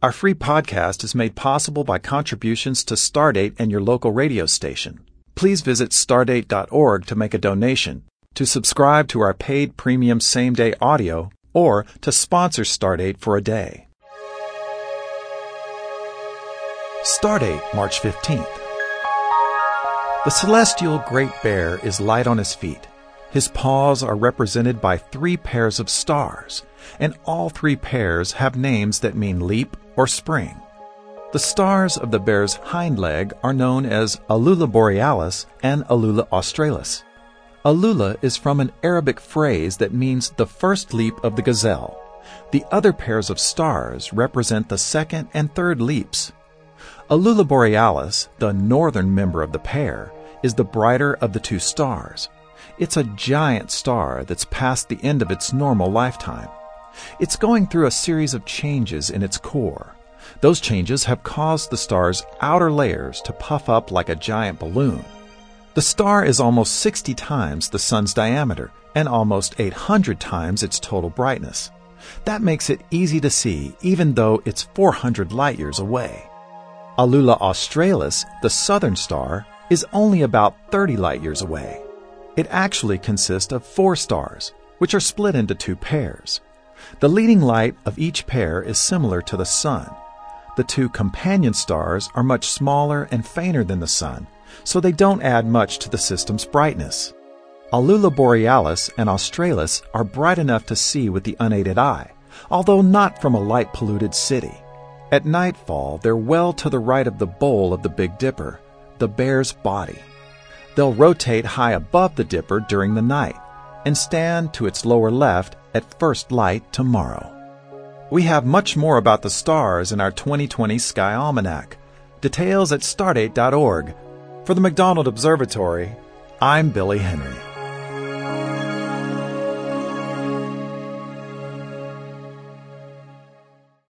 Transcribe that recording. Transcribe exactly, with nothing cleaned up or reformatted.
Our free podcast is made possible by contributions to Stardate and your local radio station. Please visit stardate dot org to make a donation, to subscribe to our paid premium same-day audio, or to sponsor Stardate for a day. Stardate, March fifteenth. The celestial Great Bear is light on his feet. His paws are represented by three pairs of stars, and all three pairs have names that mean leap or spring. The stars of the bear's hind leg are known as Alula Borealis and Alula Australis. Alula is from an Arabic phrase that means the first leap of the gazelle. The other pairs of stars represent the second and third leaps. Alula Borealis, the northern member of the pair, is the brighter of the two stars. It's a giant star that's past the end of its normal lifetime. It's going through a series of changes in its core. Those changes have caused the star's outer layers to puff up like a giant balloon. The star is almost sixty times the sun's diameter and almost eight hundred times its total brightness. That makes it easy to see even though it's four hundred light years away. Alula Australis, the southern star, is only about thirty light years away. It actually consists of four stars, which are split into two pairs. The leading light of each pair is similar to the sun. The two companion stars are much smaller and fainter than the sun, so they don't add much to the system's brightness. Alula Borealis and Australis are bright enough to see with the unaided eye, although not from a light-polluted city. At nightfall, they're well to the right of the bowl of the Big Dipper, the bear's body. They'll rotate high above the Dipper during the night and stand to its lower left at first light tomorrow. We have much more about the stars in our twenty twenty Sky Almanac. Details at stardate dot org. For the McDonald Observatory, I'm Billy Henry.